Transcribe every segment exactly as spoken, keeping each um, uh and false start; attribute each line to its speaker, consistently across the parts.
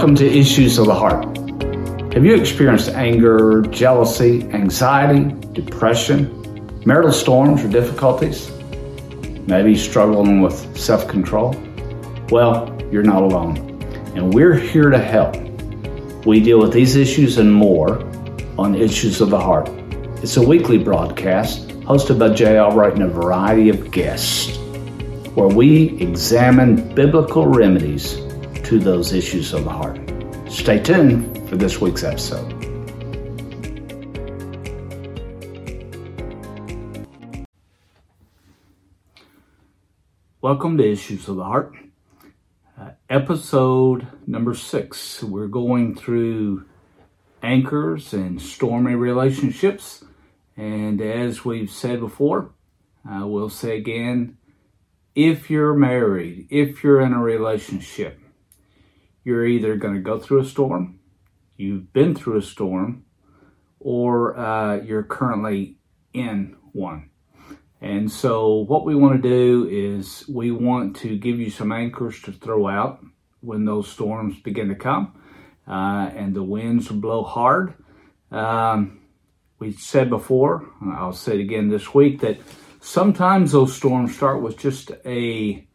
Speaker 1: Welcome to Issues of the Heart. Have you experienced anger, jealousy, anxiety, depression, marital storms or difficulties? Maybe struggling with self-control? Well, you're not alone, and we're here to help. We deal with these issues and more on Issues of the Heart. It's a weekly broadcast hosted by Jay Albright and a variety of guests, where we examine biblical remedies to those issues of the heart. Stay tuned for this week's episode. Welcome to Issues of the Heart, uh, episode number six. We're going through anchors and stormy relationships. And as we've said before, uh, we'll say again, if you're married, if you're in a relationship, you're either going to go through a storm, you've been through a storm, or uh, you're currently in one. And so what we want to do is we want to give you some anchors to throw out when those storms begin to come uh, and the winds blow hard. Um, we said before, I'll say it again this week, that sometimes those storms start with just a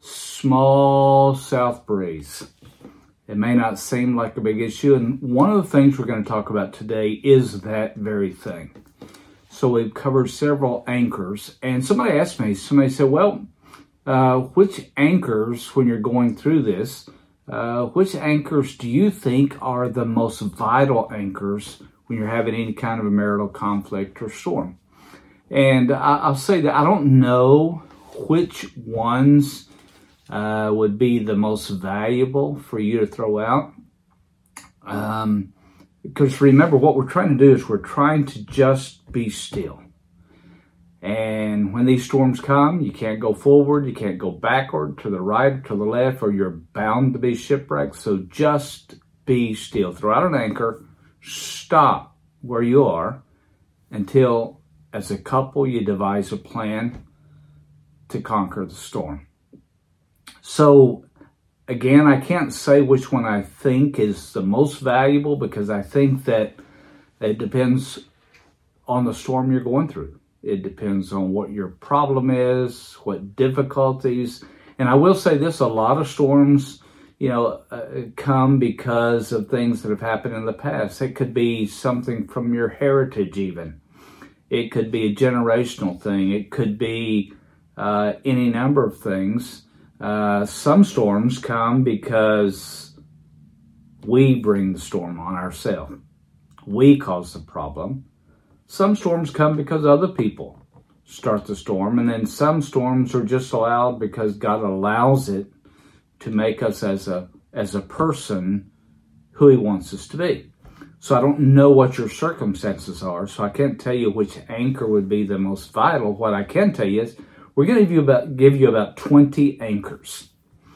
Speaker 1: small south breeze. It may not seem like a big issue, and one of the things we're going to talk about today is that very thing. So we've covered several anchors, and somebody asked me, somebody said, well, uh, which anchors, when you're going through this, uh, which anchors do you think are the most vital anchors when you're having any kind of a marital conflict or storm? And I, I'll say that I don't know which ones Uh, would be the most valuable for you to throw out. Um, because remember, what we're trying to do is we're trying to just be still. And when these storms come, you can't go forward, you can't go backward, to the right, or to the left, or you're bound to be shipwrecked. So just be still. Throw out an anchor, stop where you are until, as a couple, you devise a plan to conquer the storm. So, again, I can't say which one I think is the most valuable because I think that it depends on the storm you're going through. It depends on what your problem is, what difficulties. And I will say this, a lot of storms, you know, uh, come because of things that have happened in the past. It could be something from your heritage even. It could be a generational thing. It could be uh, any number of things. Uh, some storms come because we bring the storm on ourselves. We cause the problem. Some storms come because other people start the storm. And then some storms are just allowed because God allows it to make us as a, as a person who He wants us to be. So I don't know what your circumstances are. So I can't tell you which anchor would be the most vital. What I can tell you is, we're going to give you about give you about twenty anchors.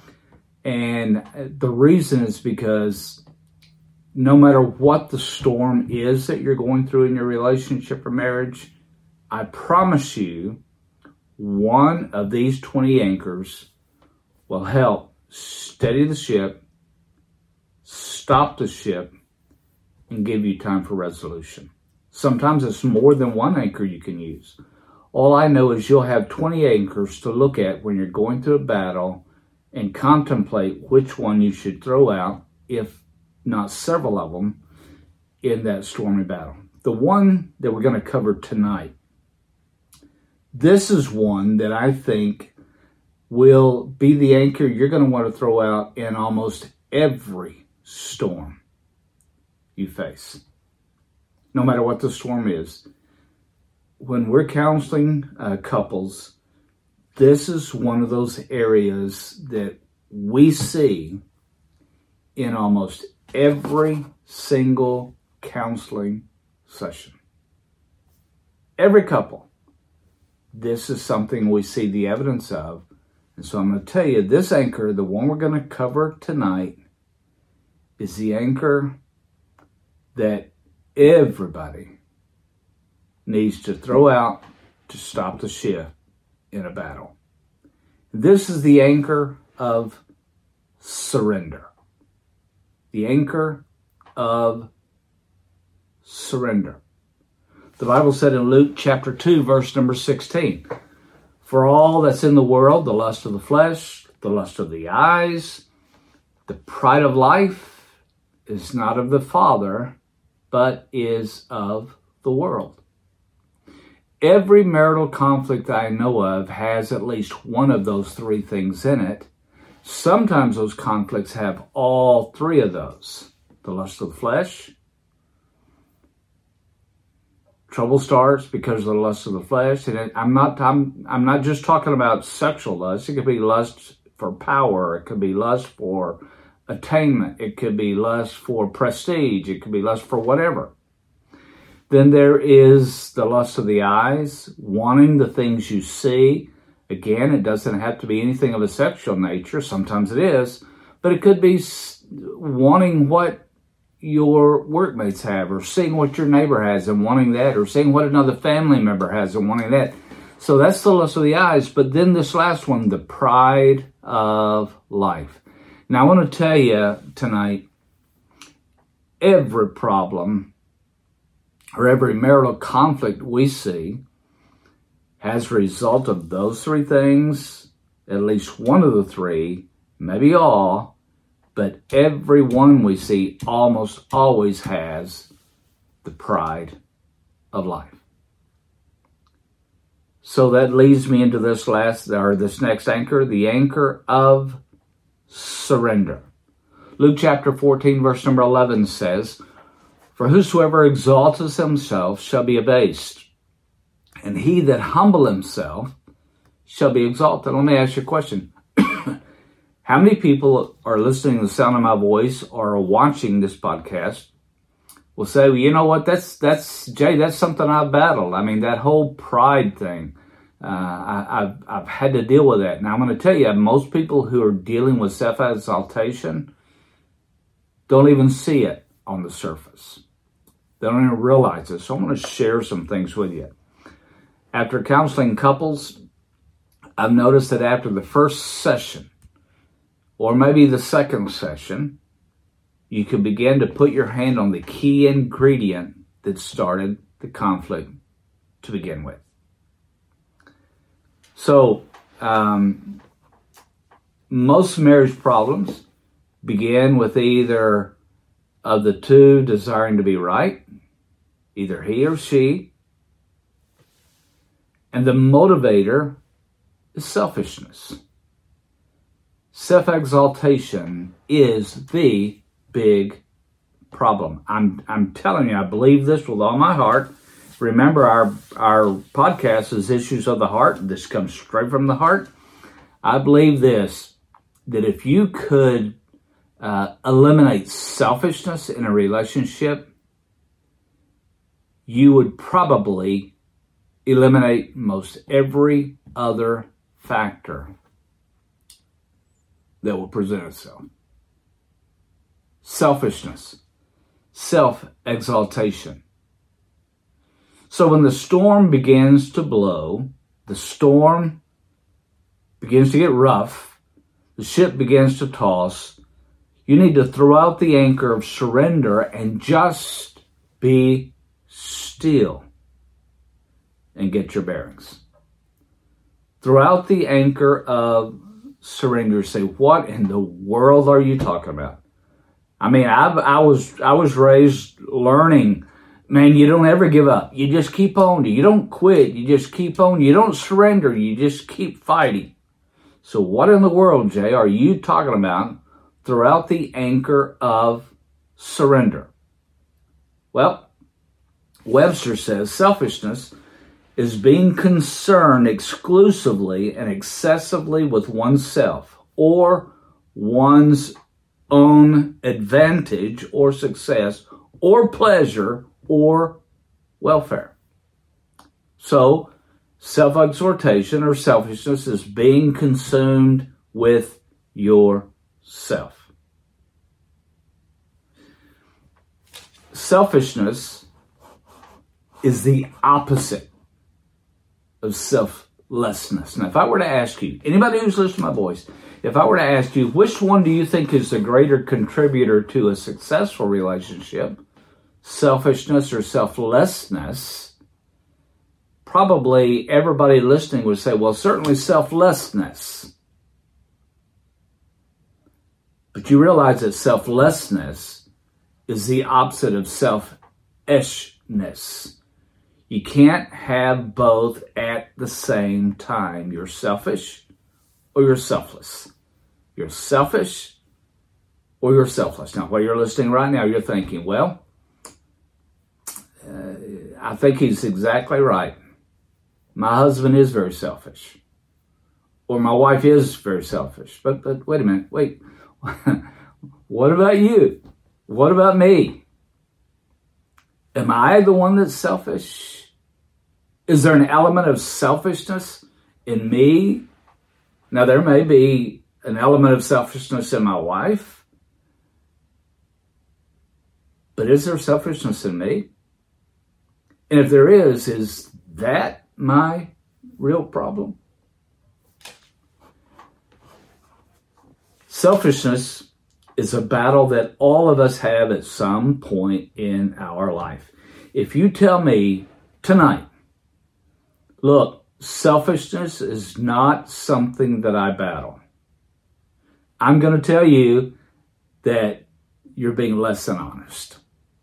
Speaker 1: And the reason is because no matter what the storm is that you're going through in your relationship or marriage, I promise you one of these twenty anchors will help steady the ship, stop the ship, and give you time for resolution. Sometimes it's more than one anchor you can use. All I know is you'll have twenty anchors to look at when you're going through a battle and contemplate which one you should throw out, if not several of them, in that stormy battle. The one that we're going to cover tonight, this is one that I think will be the anchor you're going to want to throw out in almost every storm you face. No matter what the storm is. When we're counseling uh, couples, this is one of those areas that we see in almost every single counseling session. Every couple. This is something we see the evidence of. And so I'm going to tell you, this anchor, the one we're going to cover tonight, is the anchor that everybody needs to throw out to stop the ship in a battle. This is the anchor of surrender. the anchor of surrender. The Bible said in Luke chapter two, verse number sixteen, for all that's in the world, the lust of the flesh, the lust of the eyes, the pride of life is not of the Father, but is of the world. Every marital conflict I know of has at least one of those three things in it. Sometimes those conflicts have all three of those. The lust of the flesh. Trouble starts because of the lust of the flesh. And I'm not, I'm, I'm not just talking about sexual lust. It could be lust for power. It could be lust for attainment. It could be lust for prestige. It could be lust for whatever. Then there is the lust of the eyes, wanting the things you see. Again, it doesn't have to be anything of a sexual nature. Sometimes it is. But it could be wanting what your workmates have, or seeing what your neighbor has and wanting that, or seeing what another family member has and wanting that. So that's the lust of the eyes. But then this last one, the pride of life. Now, I want to tell you tonight, every problem or every marital conflict we see as a result of those three things, at least one of the three, maybe all, but every one we see almost always has the pride of life. So that leads me into this last, or this next anchor, the anchor of surrender. Luke chapter fourteen, verse number eleven says, for whosoever exalteth himself shall be abased, and he that humble himself shall be exalted. Let me ask you a question. How many people are listening to the sound of my voice or are watching this podcast will say, well, you know what, that's, that's Jay, that's something I've battled. I mean, that whole pride thing, uh, I, I've, I've had to deal with that. Now, I'm going to tell you, most people who are dealing with self-exaltation don't even see it on the surface. They don't even realize it. So I'm going to share some things with you. After counseling couples, I've noticed that after the first session, or maybe the second session, you can begin to put your hand on the key ingredient that started the conflict to begin with. So, um, most marriage problems begin with either of the two desiring to be right, either he or she, and the motivator is selfishness. Self-exaltation is the big problem. I'm I'm telling you, I believe this with all my heart. Remember, our our podcast is Issues of the Heart. This comes straight from the heart. I believe this, that if you could uh, eliminate selfishness in a relationship, you would probably eliminate most every other factor that will present itself. Selfishness, self-exaltation. So when the storm begins to blow, the storm begins to get rough, the ship begins to toss, you need to throw out the anchor of surrender and just be still and get your bearings. Throw out the anchor of surrender. Say, what in the world are you talking about? I mean, I, I was I was raised learning, man, you don't ever give up. You just keep on. You don't quit. You just keep on. You don't surrender. You just keep fighting. So what in the world, Jay, are you talking about? Throw out the anchor of surrender. Well, Webster says selfishness is being concerned exclusively and excessively with oneself or one's own advantage or success or pleasure or welfare. So, self-exhortation or selfishness is being consumed with yourself. Selfishness is the opposite of self selflessness. Now, if I were to ask you, anybody who's listening to my voice, if I were to ask you, which one do you think is the greater contributor to a successful relationship, selfishness or selflessness? Probably everybody listening would say, well, certainly selflessness. But you realize that selflessness is the opposite of selfishness. You can't have both at the same time. You're selfish or you're selfless. You're selfish or you're selfless. Now, while you're listening right now, you're thinking, well, uh, I think he's exactly right. My husband is very selfish. Or my wife is very selfish. But, but wait a minute, wait. What about you? What about me? Am I the one that's selfish? Is there an element of selfishness in me? Now, there may be an element of selfishness in my wife. But is there selfishness in me? And if there is, is that my real problem? Selfishness is a battle that all of us have at some point in our life. If you tell me tonight, look, selfishness is not something that I battle, I'm going to tell you that you're being less than honest.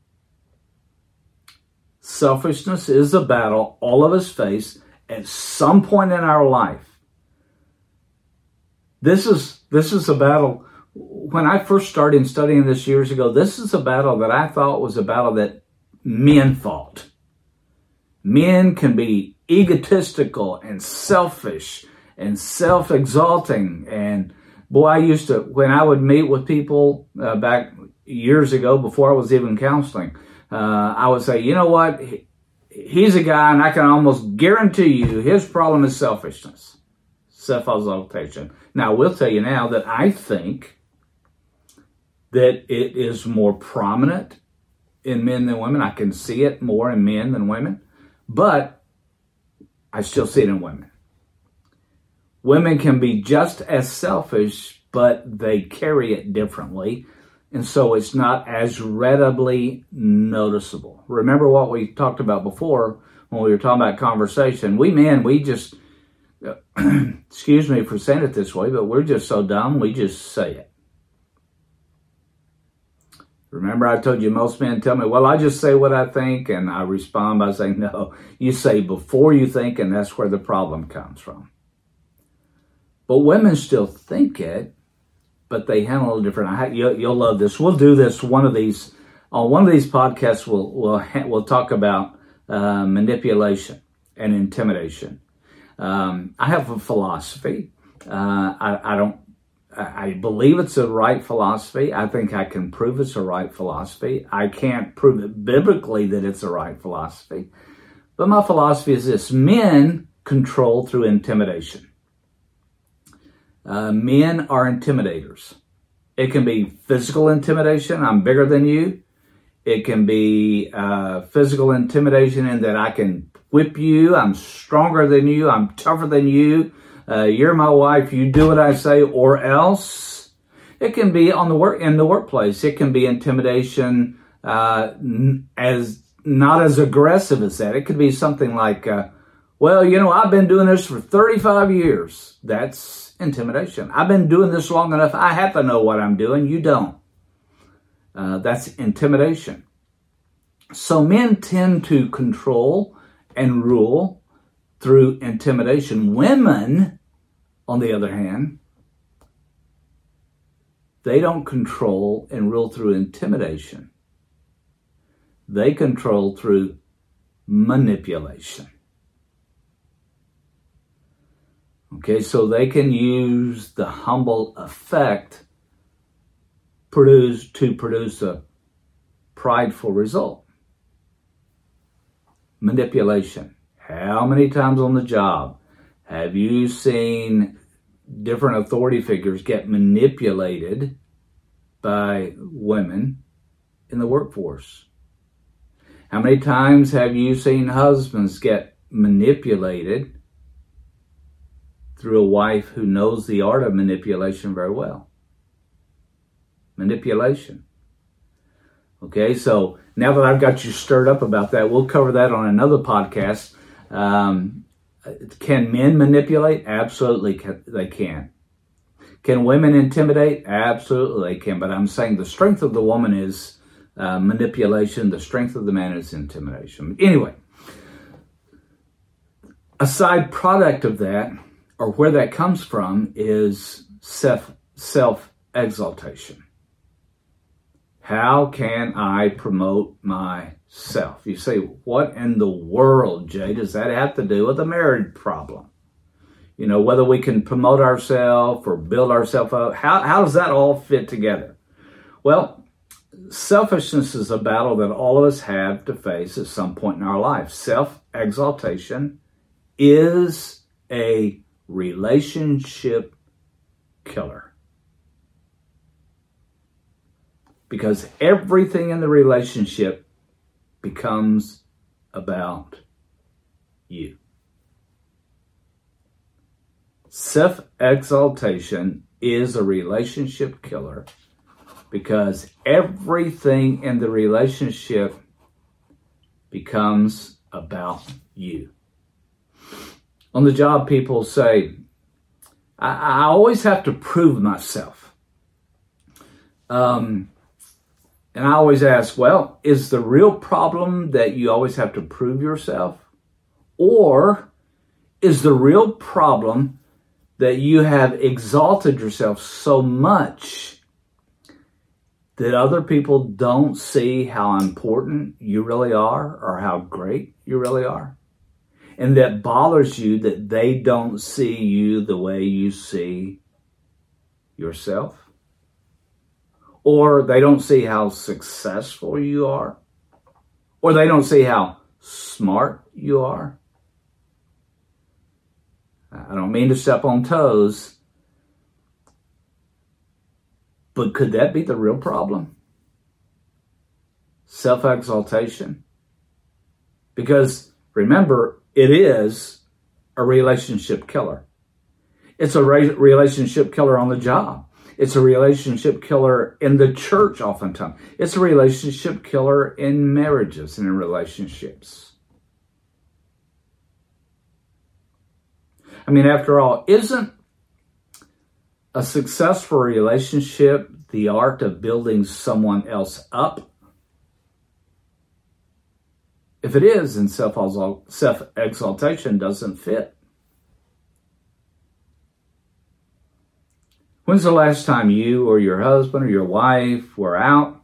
Speaker 1: Selfishness is a battle all of us face at some point in our life. This is this is a battle. When I first started studying this years ago, this is a battle that I thought was a battle that men fought. Men can be egotistical and selfish and self-exalting. And boy, I used to, when I would meet with people uh, back years ago before I was even counseling, uh, I would say, you know what? He, he's a guy, and I can almost guarantee you his problem is selfishness, self-exaltation. Now, I will tell you now that I think that it is more prominent in men than women. I can see it more in men than women, but I still see it in women. Women can be just as selfish, but they carry it differently, and so it's not as readily noticeable. Remember what we talked about before when we were talking about conversation. We men, we just, excuse me for saying it this way, but we're just so dumb, we just say it. Remember, I told you most men tell me, well, I just say what I think, and I respond by saying, no, you say before you think, and that's where the problem comes from. But women still think it, but they handle it a little different. I, you'll, you'll love this. We'll do this one of these, on one of these podcasts, we'll, we'll, we'll talk about uh, manipulation and intimidation. Um, I have a philosophy. Uh, I, I don't, I believe it's a right philosophy. I think I can prove it's a right philosophy. I can't prove it biblically that it's a right philosophy. But my philosophy is this: men control through intimidation. Uh, men are intimidators. It can be physical intimidation. I'm bigger than you. It can be uh, physical intimidation in that I can whip you. I'm stronger than you. I'm tougher than you. Uh, you're my wife, you do what I say, or else. It can be on the work in the workplace. It can be intimidation uh, as not as aggressive as that. It could be something like, uh, well, you know, I've been doing this for thirty-five years. That's intimidation. I've been doing this long enough. I have to know what I'm doing. You don't. Uh, that's intimidation. So men tend to control and rule through intimidation. Women, on the other hand, they don't control and rule through intimidation. They control through manipulation. Okay, so they can use the humble effect produce, to produce a prideful result. Manipulation. How many times on the job have you seen different authority figures get manipulated by women in the workforce? How many times have you seen husbands get manipulated through a wife who knows the art of manipulation very well. Manipulation. Okay, so now that I've got you stirred up about that, we'll cover that on another podcast. Um, can men manipulate? Absolutely, can, they can. Can women intimidate? Absolutely, they can. But I'm saying the strength of the woman is uh, manipulation. The strength of the man is intimidation. Anyway, a side product of that, or where that comes from, is self, self-exaltation. How can I promote myself? You say, what in the world, Jay, does that have to do with a marriage problem? You know, whether we can promote ourselves or build ourselves up, how, how does that all fit together? Well, selfishness is a battle that all of us have to face at some point in our life. Self-exaltation is a relationship killer. Because everything in the relationship becomes about you. Self-exaltation is a relationship killer because everything in the relationship becomes about you. On the job, people say, I, I always have to prove myself. Um, and I always ask, well, is the real problem that you always have to prove yourself? Or is the real problem that you have exalted yourself so much that other people don't see how important you really are or how great you really are? And that bothers you that they don't see you the way you see yourself? Or they don't see how successful you are? Or they don't see how smart you are? I don't mean to step on toes, but could that be the real problem? Self-exaltation? Because remember, it is a relationship killer. It's a re- relationship killer on the job. It's a relationship killer in the church oftentimes. It's a relationship killer in marriages and in relationships. I mean, after all, isn't a successful relationship the art of building someone else up? If it is, then self-exaltation doesn't fit. When's the last time you or your husband or your wife were out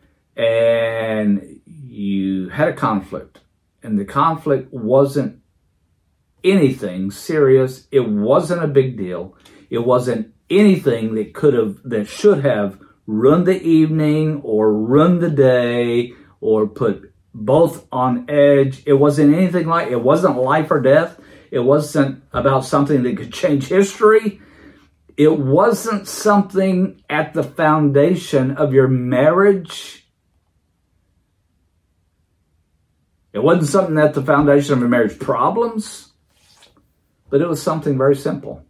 Speaker 1: and you had a conflict, and the conflict wasn't anything serious, it wasn't a big deal, it wasn't anything that could have, that should have ruined the evening or ruined the day or put both on edge? It wasn't anything like, it wasn't life or death. It wasn't about something that could change history. It wasn't something at the foundation of your marriage. It wasn't something at the foundation of your marriage problems. But it was something very simple.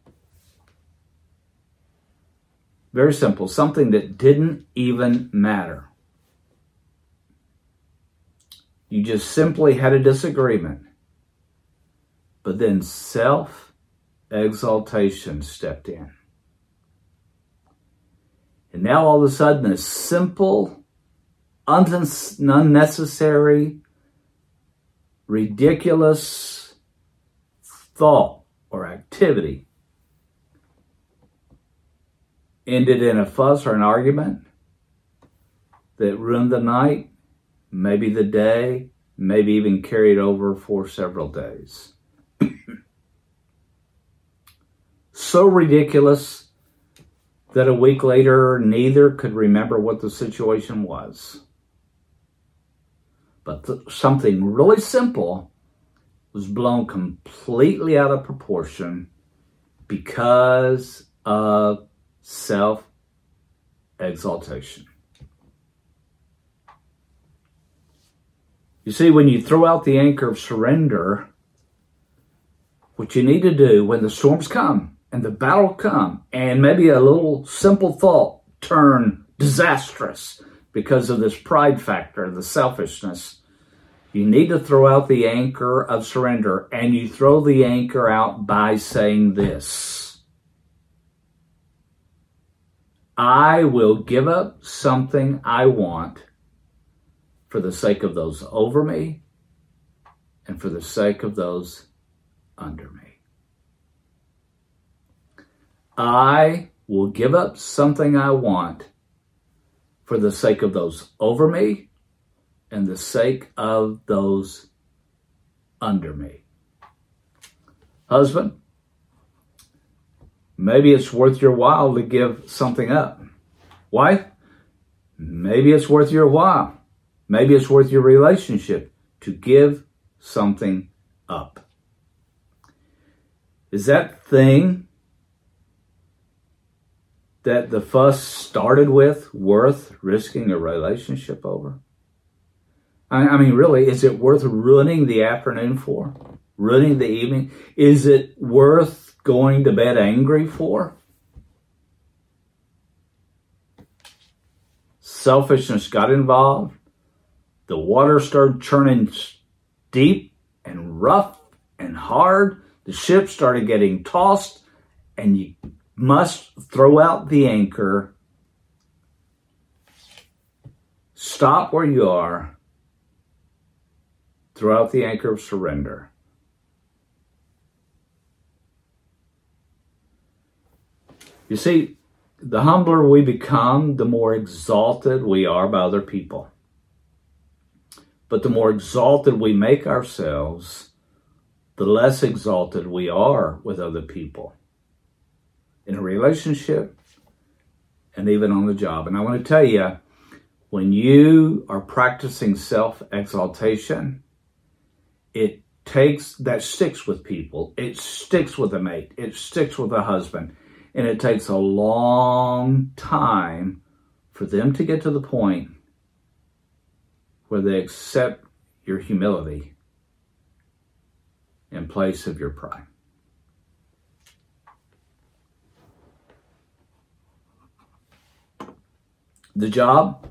Speaker 1: Very simple. Something that didn't even matter. You just simply had a disagreement. But then self-exaltation stepped in. And now all of a sudden, a simple, unnecessary, ridiculous thought or activity ended in a fuss or an argument that ruined the night, maybe the day, maybe even carried over for several days. So ridiculous that a week later, neither could remember what the situation was. But th- something really simple was blown completely out of proportion because of self-exaltation. You see, when you throw out the anchor of surrender, what you need to do when the storms come and the battle come, and maybe a little simple thought turn disastrous because of this pride factor, the selfishness, you need to throw out the anchor of surrender, and you throw the anchor out by saying this: I will give up something I want for the sake of those over me and for the sake of those under me. I will give up something I want for the sake of those over me and the sake of those under me. Husband, maybe it's worth your while to give something up. Wife, maybe it's worth your while. Maybe it's worth your relationship to give something up. Is that thing that the fuss started with worth risking a relationship over? I, I mean, really, is it worth ruining the afternoon for? Ruining the evening? Is it worth going to bed angry for? Selfishness got involved. The water started churning deep and rough and hard. The ship started getting tossed, and you must throw out the anchor. Stop where you are. Throw out the anchor of surrender. You see, the humbler we become, the more exalted we are by other people. But the more exalted we make ourselves, the less exalted we are with other people. In a relationship, and even on the job. And I want to tell you, when you are practicing self-exaltation, it takes, that sticks with people. It sticks with a mate. It sticks with a husband. And it takes a long time for them to get to the point where they accept your humility in place of your pride. The job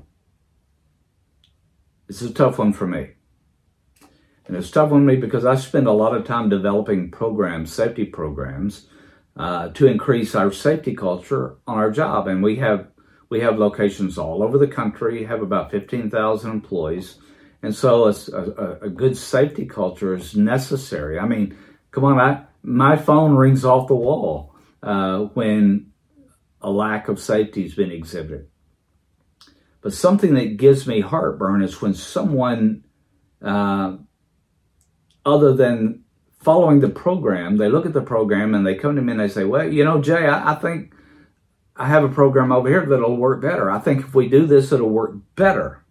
Speaker 1: is a tough one for me. And it's a tough one for me because I spend a lot of time developing programs, safety programs, uh, to increase our safety culture on our job. And we have we have locations all over the country, have about fifteen thousand employees. And so a, a, a good safety culture is necessary. I mean, come on, I, my phone rings off the wall uh, when a lack of safety has been exhibited. But something that gives me heartburn is when someone, uh, other than following the program, they look at the program and they come to me and they say, well, you know, Jay, I, I think I have a program over here that'll work better. I think if we do this, it'll work better.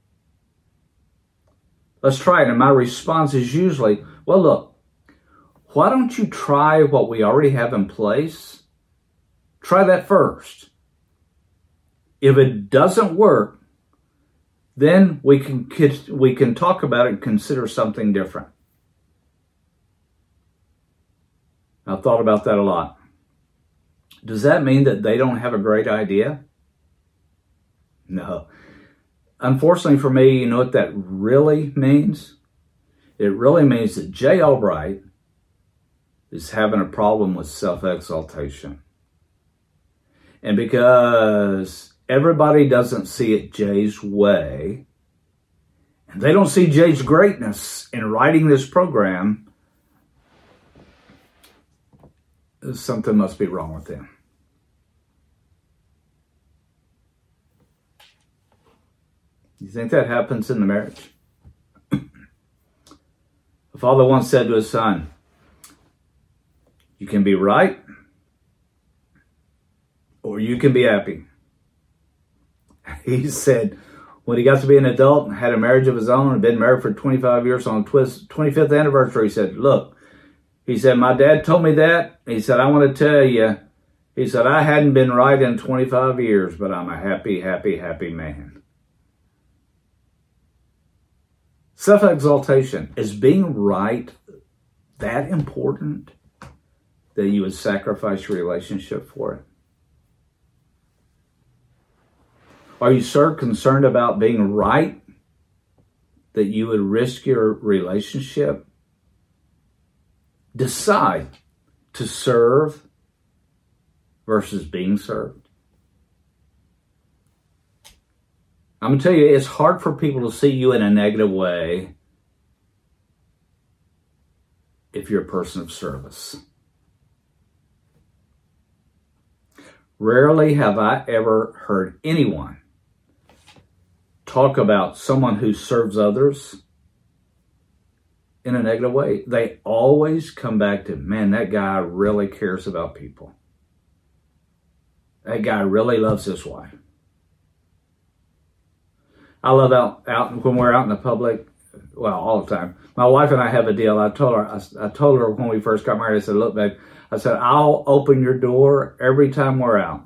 Speaker 1: Let's try it. And my response is usually, well, look, why don't you try what we already have in place? Try that first. If it doesn't work, then we can we can talk about it and consider something different. I've thought about that a lot. Does that mean that they don't have a great idea? No. Unfortunately for me, you know what that really means? It really means that Jay Albright is having a problem with self-exaltation. And because everybody doesn't see it Jay's way, and they don't see Jay's greatness in writing this program, something must be wrong with them. You think that happens in the marriage? A father once said to his son, you can be right or you can be happy. He said when he got to be an adult and had a marriage of his own and been married for twenty-five years on his twenty-fifth anniversary, he said, look, he said, my dad told me that. He said, I want to tell you, he said, I hadn't been right in twenty-five years, but I'm a happy, happy, happy man. Self-exaltation, is being right that important? that you would sacrifice your relationship for it? Are you so concerned about being right that you would risk your relationship? Decide to serve versus being served. I'm going to tell you, it's hard for people to see you in a negative way if you're a person of service. Rarely have I ever heard anyone talk about someone who serves others in a negative way. They always come back to, man, that guy really cares about people. That guy really loves his wife. I love out, out when we're out in the public, well, all the time. My wife and I have a deal. I told her, I, I told her when we first got married, I said, look, babe, I said, I'll open your door every time we're out.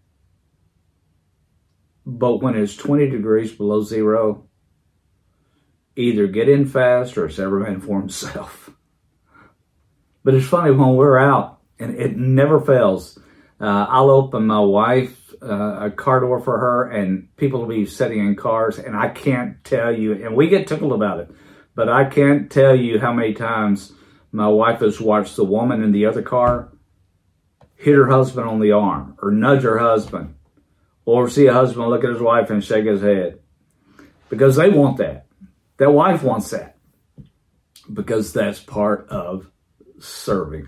Speaker 1: But when it's twenty degrees below zero, either get in fast or it's every man for himself. But it's funny when we're out, and it never fails. Uh, I'll open my wife uh, a car door for her, and people will be sitting in cars, and I can't tell you, and we get tickled about it, but I can't tell you how many times my wife has watched the woman in the other car hit her husband on the arm or nudge her husband, or see a husband look at his wife and shake his head, because they want that. Their wife wants that, because that's part of serving.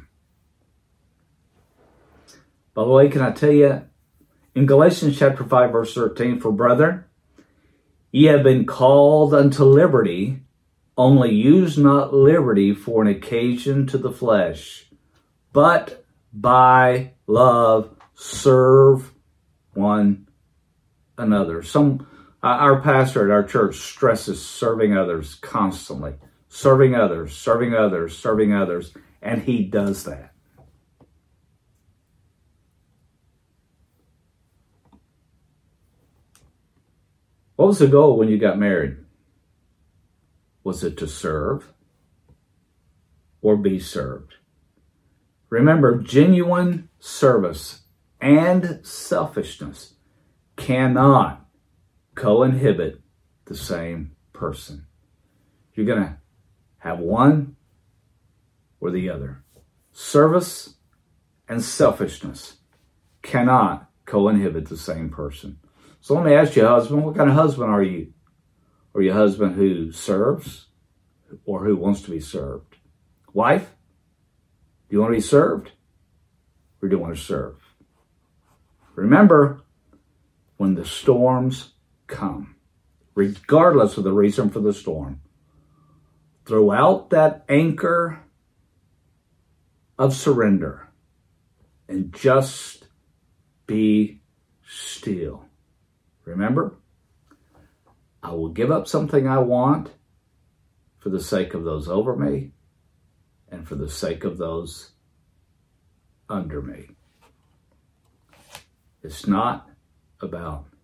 Speaker 1: By the way, can I tell you, in Galatians chapter five, verse thirteen, for brethren, ye have been called unto liberty, only use not liberty for an occasion to the flesh, but by love serve one another. Some Our pastor at our church stresses serving others constantly. Serving others, serving others, serving others. And he does that. What was the goal when you got married? Was it to serve or be served? Remember, genuine service and selfishness cannot co-inhibit the same person. You're going to have one or the other. Service and selfishness cannot co-inhibit the same person. So let me ask you, husband, what kind of husband are you? Are you a husband who serves or who wants to be served? Wife, do you want to be served or do you want to serve? Remember, when the storms come, regardless of the reason for the storm, throw out that anchor of surrender and just be still. Remember, I will give up something I want for the sake of those over me and for the sake of those under me. It's not about